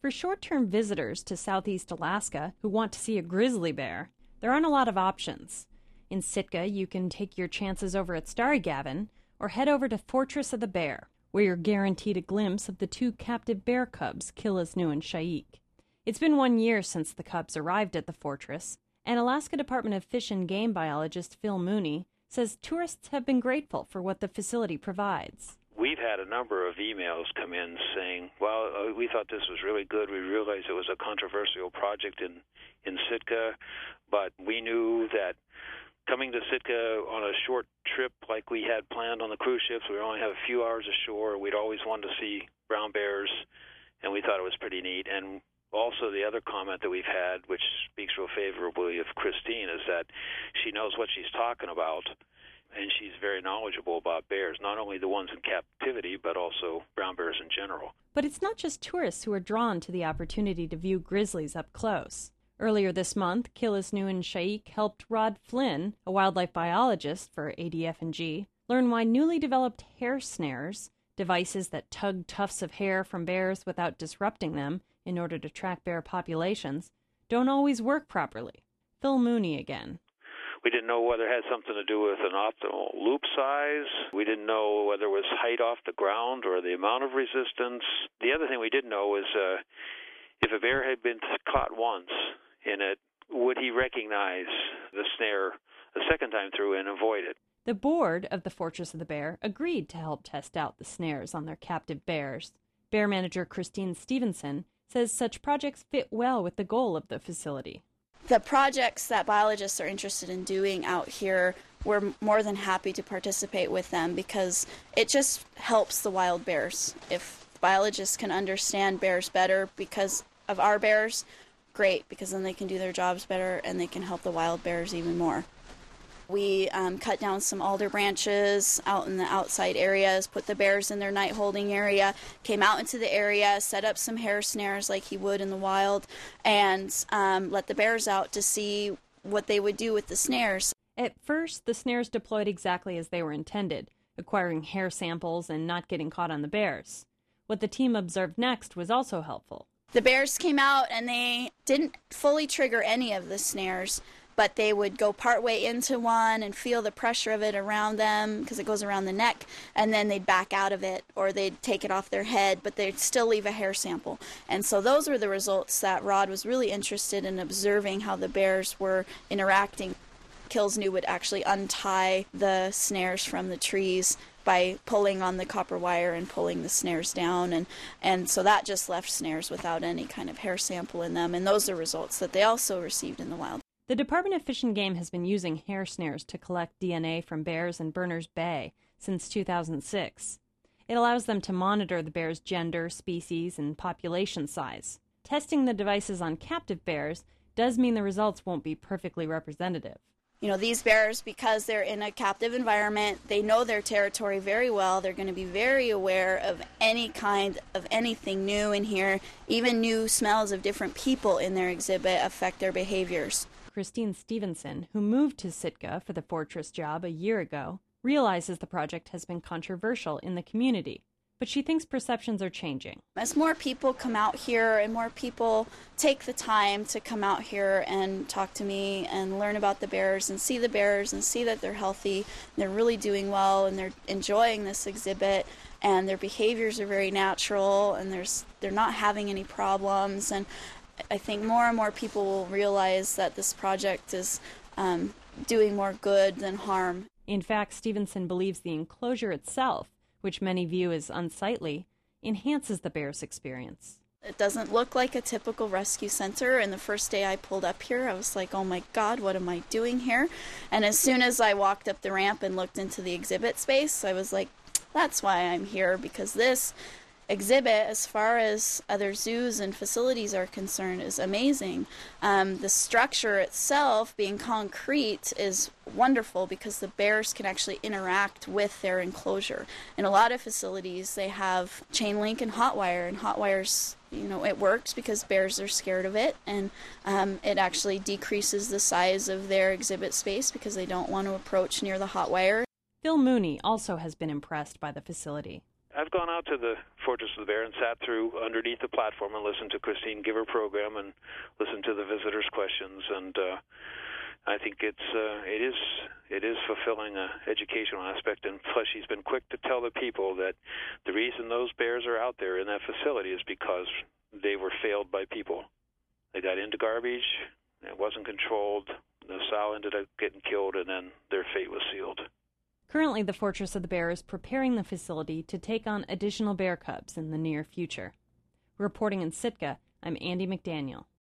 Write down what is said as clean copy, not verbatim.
For short-term visitors to Southeast Alaska who want to see a grizzly bear, there aren't a lot of options. In Sitka, you can take your chances over at Starry Gavin or head over to Fortress of the Bear, where you're guaranteed a glimpse of the two captive bear cubs, Killisnoo and Shaik. It's been 1 year since the cubs arrived at the fortress, and Alaska Department of Fish and Game biologist Phil Mooney says tourists have been grateful for what the facility provides. We've had a number of emails come in saying, well, we thought this was really good. We realized it was a controversial project in Sitka, but we knew that coming to Sitka on a short trip like we had planned on the cruise ships, we only have a few hours ashore. We'd always wanted to see brown bears, and we thought it was pretty neat. And also the other comment that we've had, which speaks real favorably of Christine, is that she knows what she's talking about, and she's very knowledgeable about bears, not only the ones in captivity, but also brown bears in general. But it's not just tourists who are drawn to the opportunity to view grizzlies up close. Earlier this month, Killisnoo and Shaik helped Rod Flynn, a wildlife biologist for ADF&G, learn why newly developed hair snares, devices that tug tufts of hair from bears without disrupting them in order to track bear populations, don't always work properly. Phil Mooney again. We didn't know whether it had something to do with an optimal loop size. We didn't know whether it was height off the ground or the amount of resistance. The other thing we didn't know was if a bear had been caught once in it, would he recognize the snare a second time through and avoid it? The board of the Fortress of the Bear agreed to help test out the snares on their captive bears. Bear manager Christine Stevenson says such projects fit well with the goal of the facility. The projects that biologists are interested in doing out here, we're more than happy to participate with them because it just helps the wild bears. If biologists can understand bears better because of our bears, great, because then they can do their jobs better and they can help the wild bears even more. We cut down some alder branches out in the outside areas, put the bears in their night holding area, came out into the area, set up some hair snares like he would in the wild, and let the bears out to see what they would do with the snares. At first, the snares deployed exactly as they were intended, acquiring hair samples and not getting caught on the bears. What the team observed next was also helpful. The bears came out and they didn't fully trigger any of the snares, but they would go partway into one and feel the pressure of it around them because it goes around the neck, and then they'd back out of it or they'd take it off their head, but they'd still leave a hair sample. And so those were the results that Rod was really interested in observing, how the bears were interacting. Killisnoo would actually untie the snares from the trees by pulling on the copper wire and pulling the snares down, and so that just left snares without any kind of hair sample in them, and those are results that they also received in the wild. The Department of Fish and Game has been using hair snares to collect DNA from bears in Berners Bay since 2006. It allows them to monitor the bear's gender, species, and population size. Testing the devices on captive bears does mean the results won't be perfectly representative. You know, these bears, because they're in a captive environment, they know their territory very well. They're going to be very aware of any kind of anything new in here. Even new smells of different people in their exhibit affect their behaviors. Christine Stevenson, who moved to Sitka for the Fortress job a year ago, realizes the project has been controversial in the community, but she thinks perceptions are changing. As more people come out here and more people take the time to come out here and talk to me and learn about the bears and see that they're healthy, and they're really doing well, and they're enjoying this exhibit, and their behaviors are very natural, and they're not having any problems, and I think more and more people will realize that this project is doing more good than harm. In fact, Stevenson believes the enclosure itself, which many view as unsightly, enhances the bear's experience. It doesn't look like a typical rescue center, and the first day I pulled up here, I was like, oh my God, what am I doing here? And as soon as I walked up the ramp and looked into the exhibit space, I was like, that's why I'm here, because this exhibit, as far as other zoos and facilities are concerned, is amazing. The structure itself, being concrete, is wonderful because the bears can actually interact with their enclosure. In a lot of facilities, they have chain link and hot wire, and hot wires, it works because bears are scared of it, and it actually decreases the size of their exhibit space because they don't want to approach near the hot wire. Phil Mooney also has been impressed by the facility. I've gone out to the Fortress of the Bear and sat through underneath the platform and listened to Christine give her program and listened to the visitors' questions, and I think it is fulfilling an educational aspect. And plus, she's been quick to tell the people that the reason those bears are out there in that facility is because they were failed by people. They got into garbage, it wasn't controlled, the sow ended up getting killed, and then their fate was sealed. Currently, the Fortress of the Bear is preparing the facility to take on additional bear cubs in the near future. Reporting in Sitka, I'm Andy McDaniel.